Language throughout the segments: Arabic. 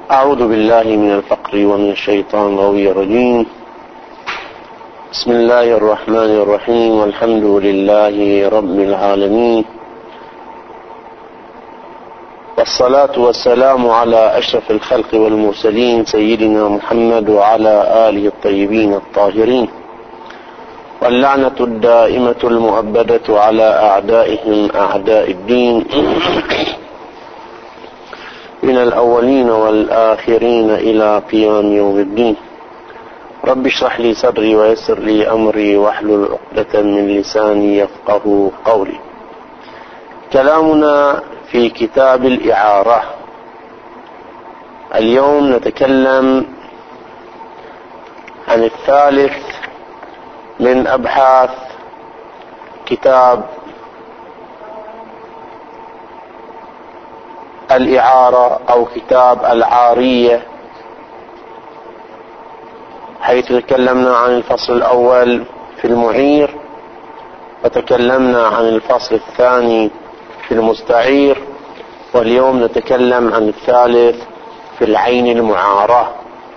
أعوذ بالله من الفقر ومن الشيطان الغوي الرجيم. بسم الله الرحمن الرحيم، والحمد لله رب العالمين، والصلاة والسلام على أشرف الخلق والمرسلين سيدنا محمد وعلى آله الطيبين الطاهرين، واللعنة الدائمة المؤبدة على أعدائهم أعداء الدين من الأولين والآخرين إلى قيام يوم الدين. رب اشرح لي صدري ويسر لي أمري واحلل عقدة من لساني يفقه قولي. كلامنا في كتاب الإعارة. اليوم نتكلم عن الثالث من أبحاث كتاب الإعارة أو كتاب العارية، حيث تكلمنا عن الفصل الأول في المعير، وتكلمنا عن الفصل الثاني في المستعير، واليوم نتكلم عن الثالث في العين المعارة،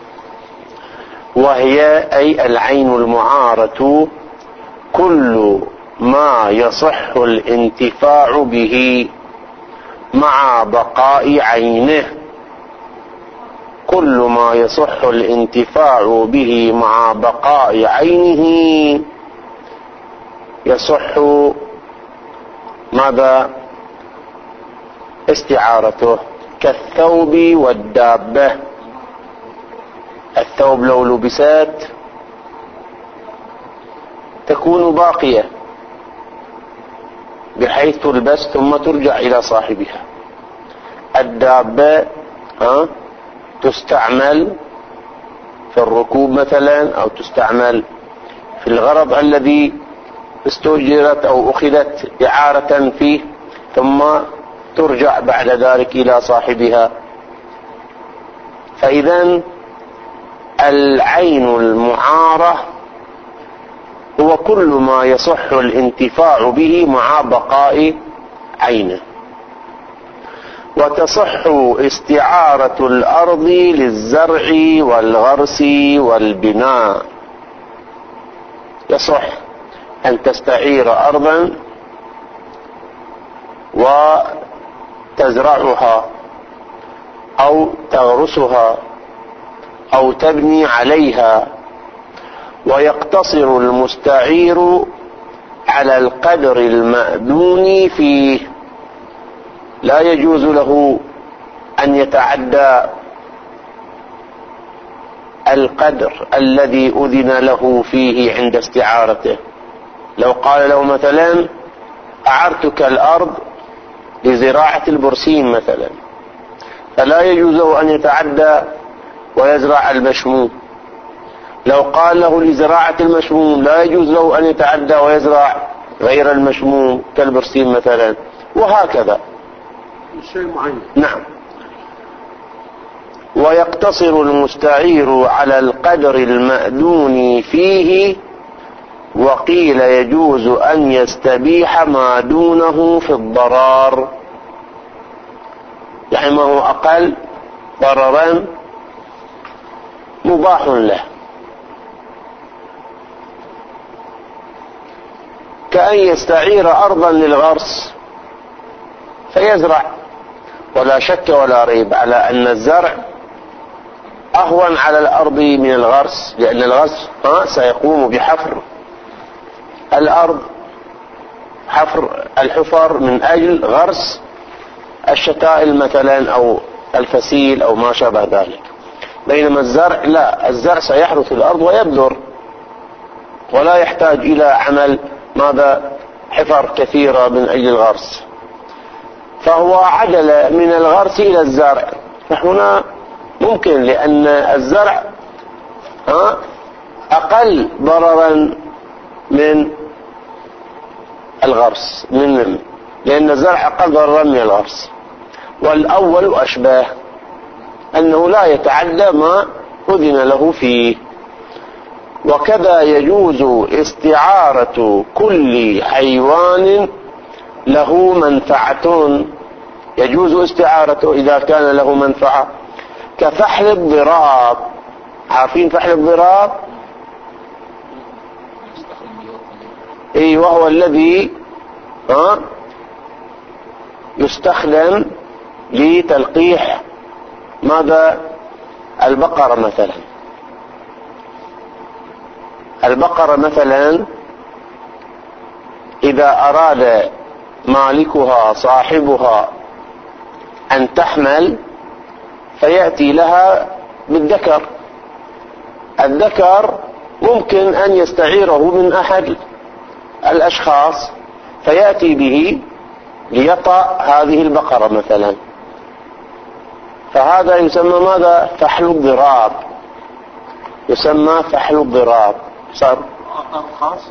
وهي أي العين المعارة كل ما يصح الانتفاع به مع بقاء عينه. كل ما يصح الانتفاع به مع بقاء عينه يصح ماذا؟ استعارته، كالثوب والدابة. الثوب لو لبست تكون باقية بحيث تلبس ثم ترجع إلى صاحبها. الدابة تستعمل في الركوب مثلا، أو تستعمل في الغرض الذي استؤجرت أو أخذت إعارة فيه، ثم ترجع بعد ذلك إلى صاحبها. فإذا العين المعارة هو كل ما يصح الانتفاع به مع بقاء عينه. وتصح استعارة الأرض للزرع والغرس والبناء. يصح أن تستعير أرضا وتزرعها أو تغرسها أو تبني عليها، ويقتصر المستعير على القدر المأذون فيه. لا يجوز له أن يتعدى القدر الذي أذن له فيه عند استعارته. لو قال له مثلا أعرتك الأرض لزراعة البرسيم مثلا، فلا يجوز له أن يتعدى ويزرع المشموم. لو قال له لزراعة المشموم لا يجوز له أن يتعدى ويزرع غير المشموم كالبرسيم مثلا، وهكذا شيء معين. نعم. ويقتصر المستعير على القدر المأذون فيه، وقيل يجوز أن يستبيح ما دونه في الضرار، يعني ما هو أقل ضررا مباح له، كأن يستعير أرضا للغرس فيزرع. ولا شك ولا ريب على أن الزرع أهون على الأرض من الغرس، لأن الغرس سيقوم بحفر الأرض، حفر الحفر من أجل غرس الشتائل مثلا أو الفسيل أو ما شابه ذلك. بينما الزرع لا، الزرع سيحرث الأرض ويبذر ولا يحتاج إلى عمل ماذا؟ حفر كثيرة من أجل الغرس، فهو عدل من الغرس إلى الزرع. فهنا ممكن، لأن الزرع أقل ضررا من الغرس، لأن الزرع أقل ضررا من الغرس. والأول أشباه، أنه لا يتعدى ما أذن له فيه. وكذا يجوز استعارة كل حيوان له منفعة، يجوز استعارته إذا كان له منفعة. كفحل الضراب. عارفين فحل الضراب؟ اي، وهو الذي يستخدم لتلقيح ماذا؟ البقرة مثلا. البقرة مثلا إذا أراد مالكها صاحبها أن تحمل فيأتي لها بالذكر. الذكر ممكن أن يستعيره من أحد الأشخاص فيأتي به ليطأ هذه البقرة مثلا، فهذا يسمى ماذا؟ فحل الضراب. يسمى فحل الضراب. صار خاص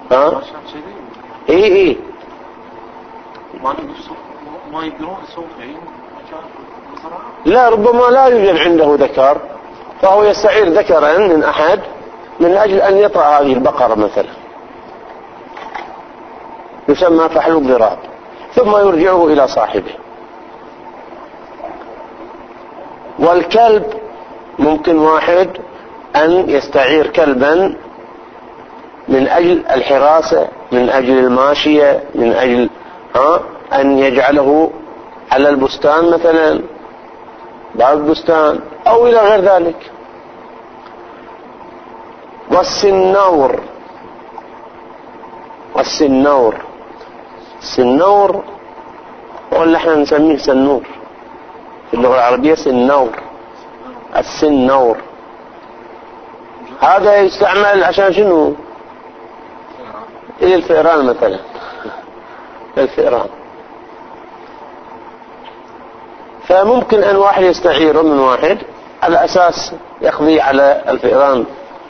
ايه ما يقدرون يسوون في لا، ربما لا يوجد عنده ذكر فهو يستعير ذكرا من أحد من أجل أن يطأ هذه البقرة مثلا، يسمى فحل الضراب، ثم يرجعه إلى صاحبه. والكلب ممكن واحد أن يستعير كلبا من أجل الحراسة، من أجل الماشية، من أجل أن يجعله على البستان مثلا، باب البستان أو إلى غير ذلك. والسنور. السنور هو اللي احنا نسميه سنور في اللغة العربية، سنور. السنور هذا يستعمل عشان شنو؟ إلى الفئران مثلا، الفئران. فممكن أن واحد يستعيره من واحد على أساس يقضي على الفئران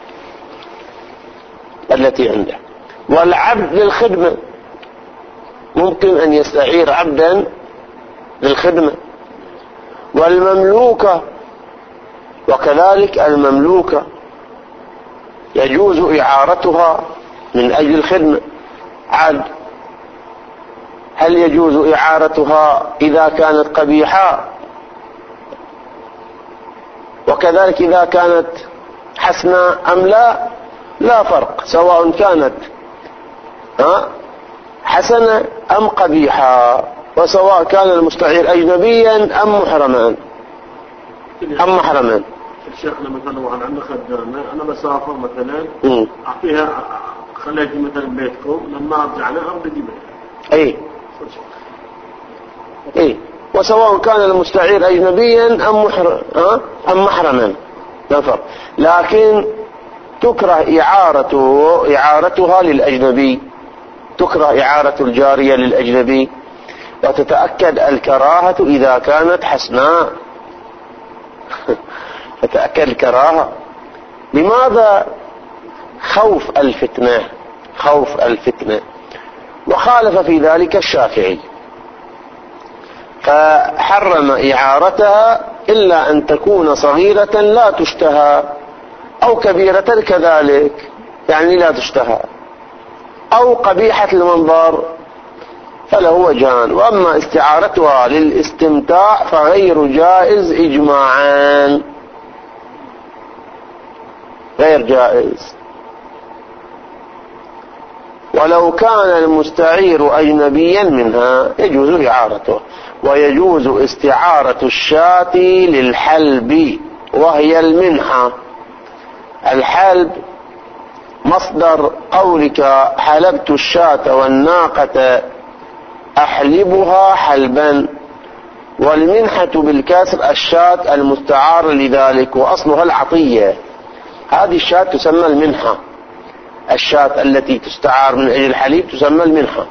التي عنده. والعبد للخدمة، ممكن أن يستعير عبدا للخدمة. والمملوكة، وكذلك المملوكة يجوز إعارتها من أجل الخدمة. عاد هل يجوز إعارتها إذا كانت قبيحة؟ وكذلك إذا كانت حسنة أم لا؟ لا فرق، سواء كانت حسنة أم قبيحة، وسواء كان المستعير أجنبيا أم محرما. الشيخنا مثلا واحد عنده خدامة، أنا بسافر مثلا أعطيها خليها مثلا بيتكم، لما أرجع أنا أرضي بيتها. إيه، وسواء كان المستعير أجنبيا أم محرما لا فرق. لكن تكره إعارتها للأجنبي، تكره إعارة الجارية للأجنبي، وتتأكد الكراهة إذا كانت حسناء. تتأكد الكراهة. لماذا؟ خوف الفتنة. وخالف في ذلك الشافعي فحرم إعارتها إلا أن تكون صغيرة لا تشتهى، أو كبيرة كذلك يعني لا تشتهى، أو قبيحة المنظر فله وجهان. وأما استعارتها للاستمتاع فغير جائز إجماعا، غير جائز. ولو كان المستعير أجنبيا منها يجوز إعارته. ويجوز استعارة الشاة للحلب وهي المنحة. الحلب مصدر قولك حلبت الشاة والناقة أحلبها حلبا، والمنحة بالكسر الشاة المستعار لذلك، وأصلها العطية. هذه الشاة تسمى المنحة، الشاة التي تستعار من أجل الحليب تسمى المنحة.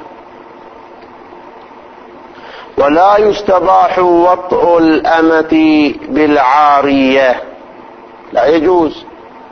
ولا يستباح وطء الأمة بالعارية، لا يجوز.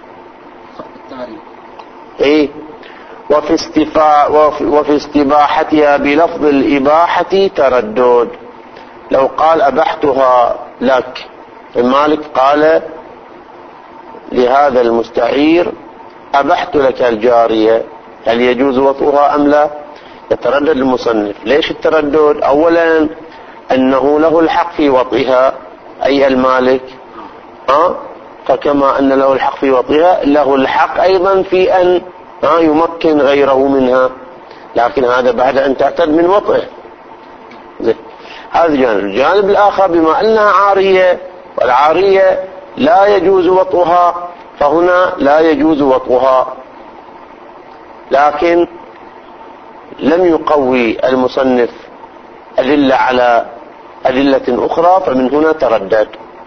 وفي استباحتها بلفظ الإباحة تردد. لو قال أبحتها لك، المالك قال لهذا المستعير أبحت لك الجارية، هل يجوز وطئها أم لا؟ يتردد المصنف. ليش التردد؟ أولا أنه له الحق في وطئها أي المالك، فكما أن له الحق في وطئها له الحق أيضا في أن يمكن غيره منها، لكن هذا بعد أن تعتد من وطئه. هذا جانب. الجانب الآخر بما أنها عارية، والعارية لا يجوز وطئها، فهنا لا يجوز وطئها، لكن لم يقوي المصنف أدلة على أدلة أخرى، فمن هنا تردد.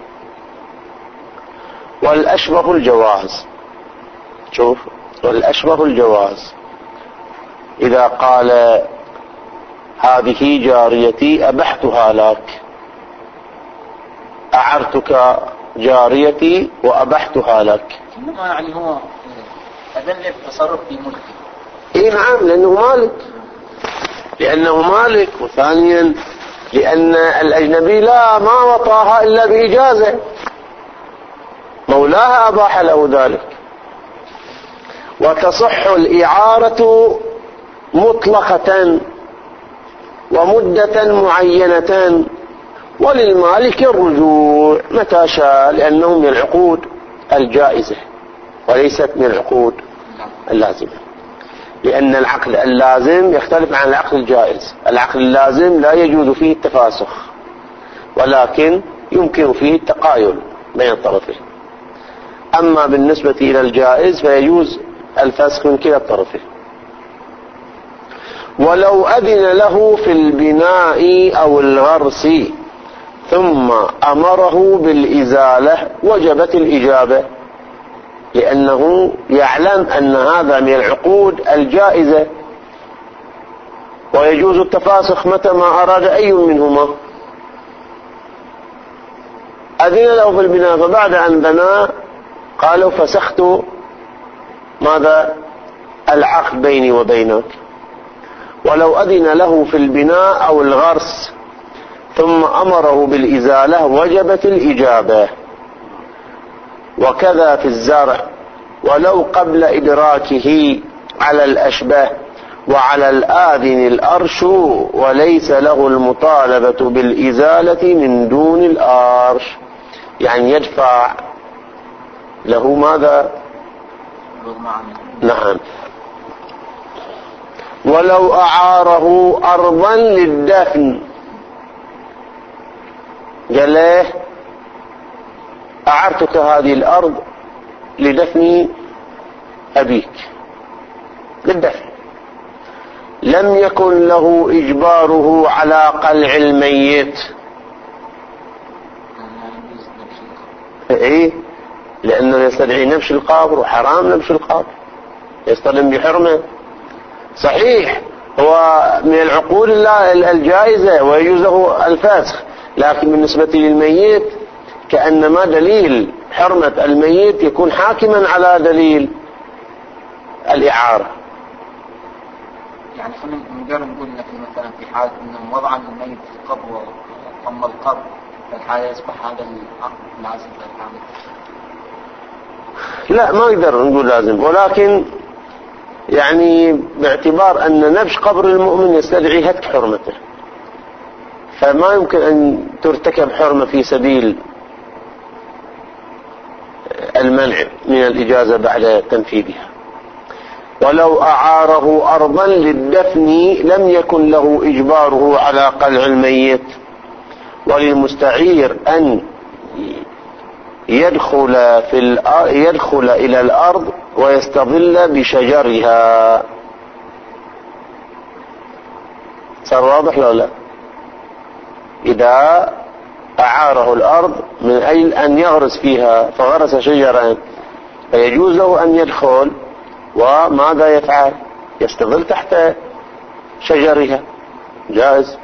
والأشبه الجواز، شوف، والأشبه الجواز إذا قال هذه جاريتي أبحتها لك، أعرتك جاريتي وأبحتها لك، إنما يعني هو أذن التصرف في ملكه. إيه نعم، لأنه مالك، وثانيا لأن الأجنبي لا ما وطاها إلا بإجازة، مولاها أباح له ذلك. وتصح الإعارة مطلقة ومدة معينة، وللمالك الرجوع متى شاء، لأنه من العقود الجائزة وليست من العقود اللازمة، لأن العقد اللازم يختلف عن العقد الجائز. العقد اللازم لا يجوز فيه التفاسخ، ولكن يمكن فيه التقايل بين الطرفين. أما بالنسبة إلى الجائز فيجوز الفسخ من كلا الطرفين. ولو أذن له في البناء أو الغرس ثم أمره بالإزالة وجبت الإجابة، لأنه يعلم أن هذا من العقود الجائزة، ويجوز التفاسخ متى ما أراد أي منهما. أذن له في البناء، فبعد أن بنى قالوا فسخت ماذا؟ العقد بيني وبينك. ولو أذن له في البناء أو الغرس ثم أمره بالإزالة وجبت الإجابة. وكذا في الزرع، ولو قبل إدراكه على الأشبه وعلى الآذن الأرش، وليس له المطالبة بالإزالة من دون الأرش، يعني يدفع له ماذا؟ نعم. ولو أعاره أرضا للدفن، قال له أعرتك هذه الأرض لدفن أبيك، للدفن، لم يكن له إجباره على قلع الميت. إيه؟ لأنه يستدعي نبش القبر، وحرام نبش القبر، يصطدم بحرمه. صحيح هو من العقود الجائزة ويجوز له الفسخ، لكن بالنسبة للميت كأنما دليل حرمة الميت يكون حاكما على دليل الإعارة. يعني خلينا نجرب نقول لك مثلا في حال أن وضع الميت في القبر وضم القبر، فالحالة يصبح هذا العقد لازم في الحالة؟ لا، ما نقدر نقول لازم، ولكن يعني باعتبار أن نبش قبر المؤمن يستدعي هتك حرمته، فما يمكن أن ترتكب حرمة في سبيل المنع من الإجازة بعد تنفيذها. ولو أعاره أرضا للدفن لم يكن له إجباره على قلع الميت، وللمستعير أن يدخل إلى الأرض ويستظل بشجرها. صار واضح لو لا؟ إذا أعاره الأرض من أجل أن يغرس فيها فغرس شجرا، فيجوز له أن يدخل، وماذا يفعل؟ يستظل تحت شجرها، جائز.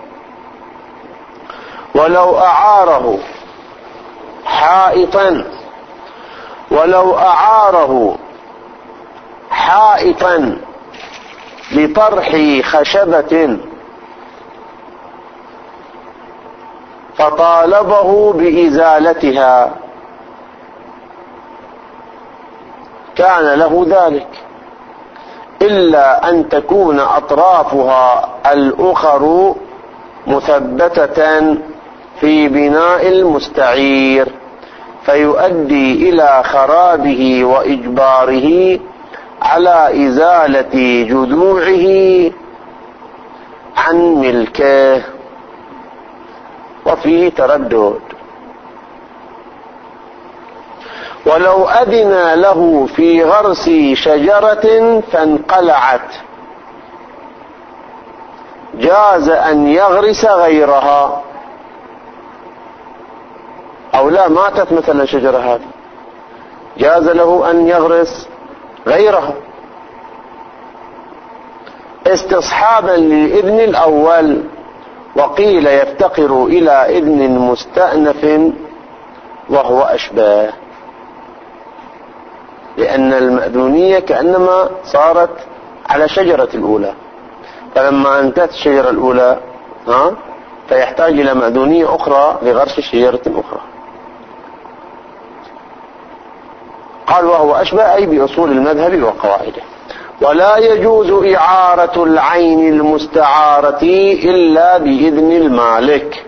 ولو أعاره حائطا، ولو أعاره حائطا لطرح خشبة فطالبه بإزالتها كان له ذلك، إلا أن تكون أطرافها الأخر مثبتة في بناء المستعير، فيؤدي إلى خرابه وإجباره على إزالة جذوعه عن ملكه، وفيه تردد. ولو أذن له في غرس شجرة فانقلعت جاز أن يغرس غيرها، أو لا ماتت مثلا شجرة هذه جاز له أن يغرس غيرها استصحابا للإذن الأول، وقيل يفتقر إلى إذن مستأنف وهو أشباه، لأن المأذونية كأنما صارت على شجرة الأولى، فلما أنتهت الشجرة الأولى فيحتاج إلى مأذونية أخرى لغرس شجرة أخرى. قال وهو أشبه أي بأصول المذهب وقواعده. ولا يجوز إعارة العين المستعارة إلا بإذن المالك،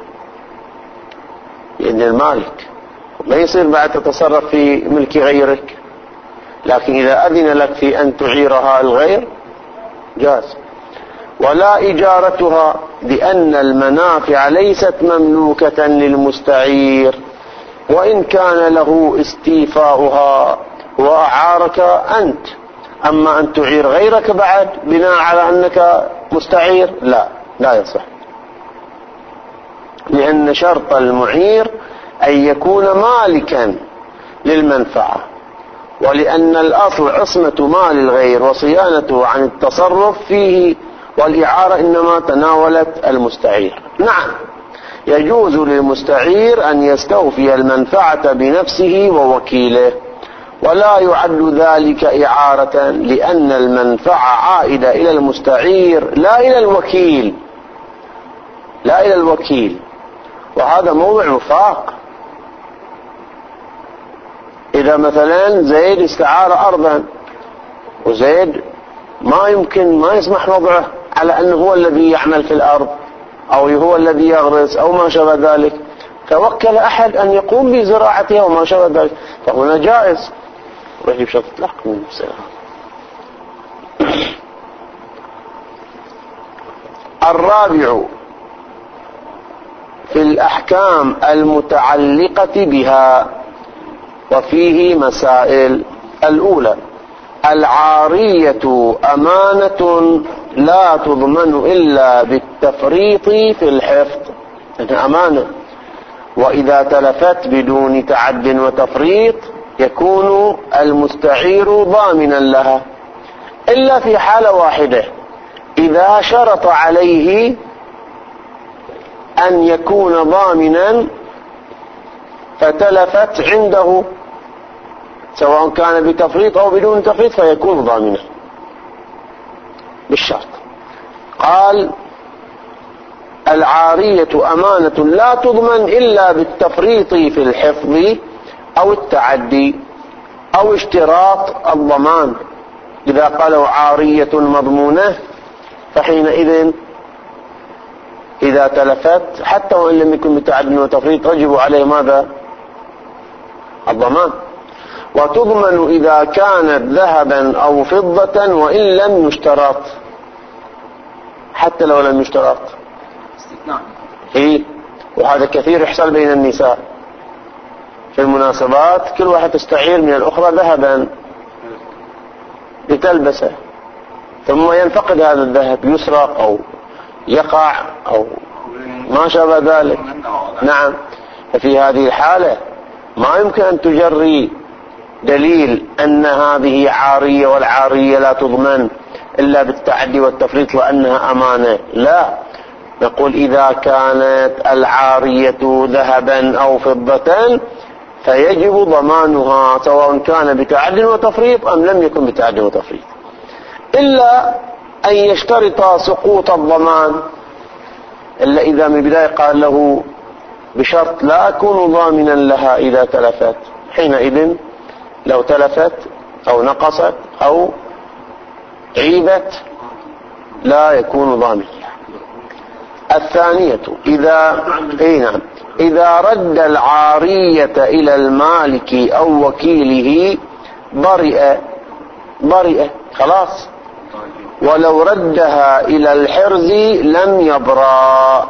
بإذن المالك، ما يصير بعد تتصرف في ملك غيرك، لكن إذا أذن لك في أن تعيرها الغير جاز. ولا إجارتها، لأن المنافع ليست مملوكة للمستعير وإن كان له استيفاؤها وأعارك أنت، أما أن تعير غيرك بعد بناء على أنك مستعير لا يصح، لأن شرط المعير أن يكون مالكا للمنفعة، ولأن الأصل عصمة مال الغير وصيانته عن التصرف فيه، والإعارة إنما تناولت المستعير. نعم يجوز للمستعير أن يستوفي المنفعة بنفسه ووكيله، ولا يعد ذلك إعارة، لأن المنفعة عائدة إلى المستعير لا إلى الوكيل، وهذا موضع وفاق. إذا مثلا زيد استعار أرضا، وزيد ما يسمح وضعه على أنه هو الذي يعمل في الأرض أو هو الذي يغرس أو ما شابه ذلك، توكل أحد أن يقوم بزراعتها وما شابه ذلك، فهنا جائز. رجب شرط لكم الرابع في الأحكام المتعلقة بها، وفيه مسائل. الأولى: العارية أمانة لا تضمن إلا بالتفريط في الحفظ، أمانة، وإذا تلفت بدون تعد وتفريط يكون المستعير ضامنا لها، إلا في حالة واحدة: إذا شرط عليه أن يكون ضامنا فتلفت عنده، سواء كان بتفريط أو بدون تفريط، فيكون ضامنا بالشرط. قال: العارية أمانة لا تضمن إلا بالتفريط في الحفظ أو التعدي أو اشتراط الضمان. إذا قالوا عارية مضمونة فحينئذ إذا تلفت حتى وإن لم يكن بتعد وتفريط يجب عليه ماذا؟ الضمان. وتضمن إذا كانت ذهبا أو فضة وإن لم يشترط، حتى لو لم يشترط استثناء. وهذا كثير يحصل بين النساء في المناسبات، كل واحد تستعير من الأخرى ذهبا لتلبسه، ثم ينفقد هذا الذهب، يسرق أو يقع أو ما شابه ذلك. نعم، ففي هذه الحالة ما يمكن أن تجري دليل أن هذه عارية، والعارية لا تضمن إلا بالتعدي والتفريط وأنها أمانة. لا، نقول إذا كانت العارية ذهبا أو فضة فيجب ضمانها، سواء كان بتعد وتفريط أم لم يكن بتعد وتفريط، إلا أن يشترط سقوط الضمان، إلا إذا من البداية قال له بشرط لا أكون ضامنا لها إذا تلفت، حينئذ لو تلفت أو نقصت أو عيبت لا يكون ضامنا. الثانية: إذا رد العارية إلى المالك أو وكيله برئ خلاص، ولو ردها إلى الحرز لم يبرأ.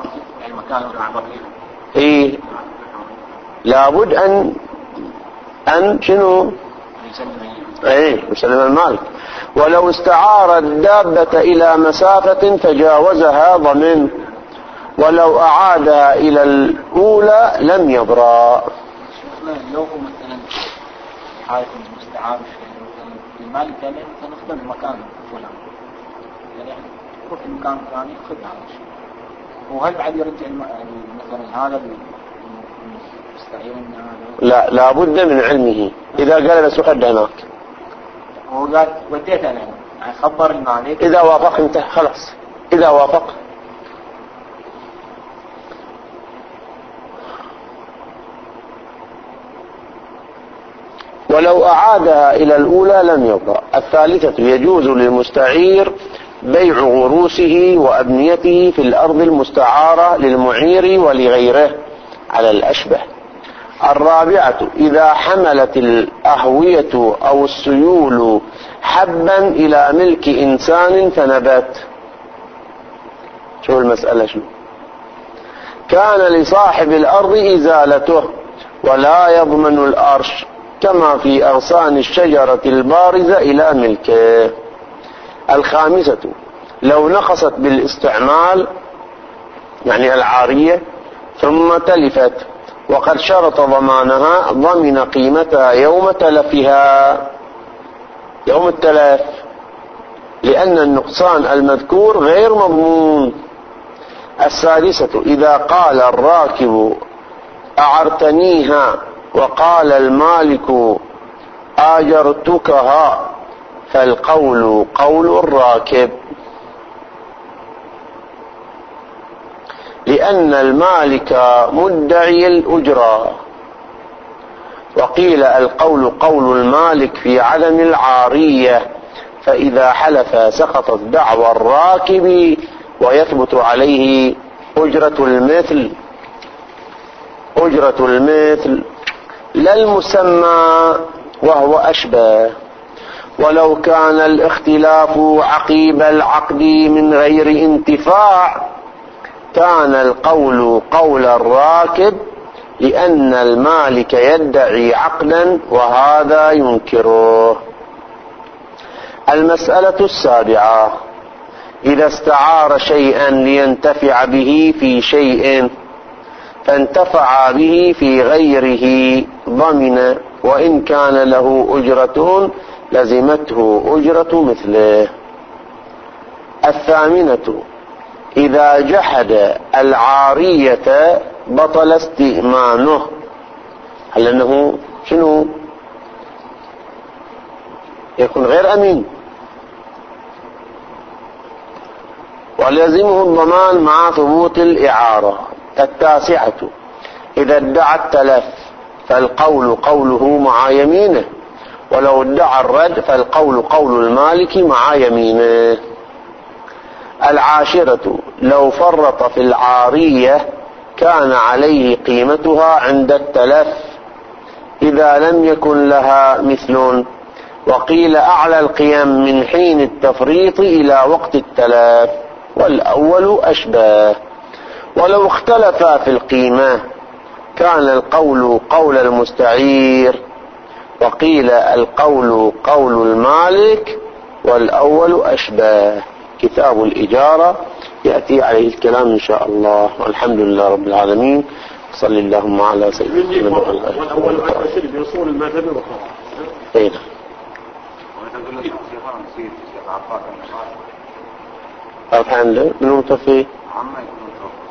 إيه لابد أن شنو يسلم المالك. ولو استعار الدابة إلى مسافة تجاوزها ضمن، ولو أعادها إلى الأولى لم يبرأ. لو مثلا حالة مستعار المالك يعني سنختار المكان فلان، يعني روح المكان الثاني خذ هذا الشيء، وهل بعد يرجع مثلا هذا المستعير من هذا؟ لا، لابد من علمه. إذا قال بس خد هناك وقال وديت أنا يعني خبر المالك، إذا وافق انت خلاص، إذا وافق. ولو أعادها إلى الأولى لم يبرأ. الثالثة يجوز للمستعير بيع غروسه وأبنيته في الأرض المستعارة للمعير ولغيره على الأشبه. الرابعة إذا حملت الأهوية أو السيول حبا إلى ملك إنسان فنبات. شو المسألة شو؟ كان لصاحب الأرض إزالته ولا يضمن الأرش، كما في أغصان الشجرة البارزة إلى ملكه. الخامسة لو نقصت بالاستعمال يعني العارية ثم تلفت وقد شرط ضمانها، ضمن قيمتها يوم تلفها، يوم التلف، لأن النقصان المذكور غير مضمون. السادسة إذا قال الراكب أعرتنيها وقال المالك آجرتكها فالقول قول الراكب، لأن المالك مدعي الأجرة. وقيل القول قول المالك في عدم العارية، فإذا حلف سقطت دعوى الراكب ويثبت عليه أجرة المثل لا المسمى وهو أشبه. ولو كان الاختلاف عقيب العقد من غير انتفاع كان القول قول الراكب، لأن المالك يدعي عقدا وهذا ينكره. المسألة السابعة إذا استعار شيئا لينتفع به في شيء فانتفع به في غيره ضمن، وإن كان له أجرة لزمته أجرة مثله. الثامنة إذا جحد العارية بطل استئمانه، هل أنه شنو يكون غير أمين، وليزمه الضمان مع ثبوت الإعارة. التاسعة إذا ادعى التلف فالقول قوله مع يمينه، ولو ادعى الرد فالقول قول المالك مع يمينه. العاشرة لو فرط في العارية كان عليه قيمتها عند التلف إذا لم يكن لها مثل، وقيل أعلى القيم من حين التفريط إلى وقت التلف، والأول أشبه. ولو اختلفا في القيمة كان القول قول المستعير، وقيل القول قول المالك، والأول أشبه. كتاب الإجارة يأتي عليه الكلام إن شاء الله، والحمد لله رب العالمين. صلى اللهم على سيدنا محمد. والأول أشد بأصول المذهب وخلاص. أين أرحان له من متفي